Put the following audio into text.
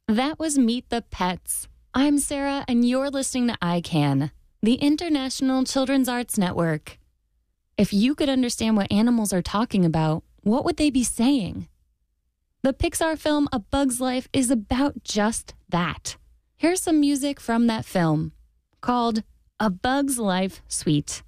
That was Meet the Pets. I'm Sarah, and you're listening to ICANN, the International Children's Arts Network. If you could understand what animals are talking about, what would they be saying? The Pixar film A Bug's Life is about just that. Here's some music from that film called A Bug's Life Suite.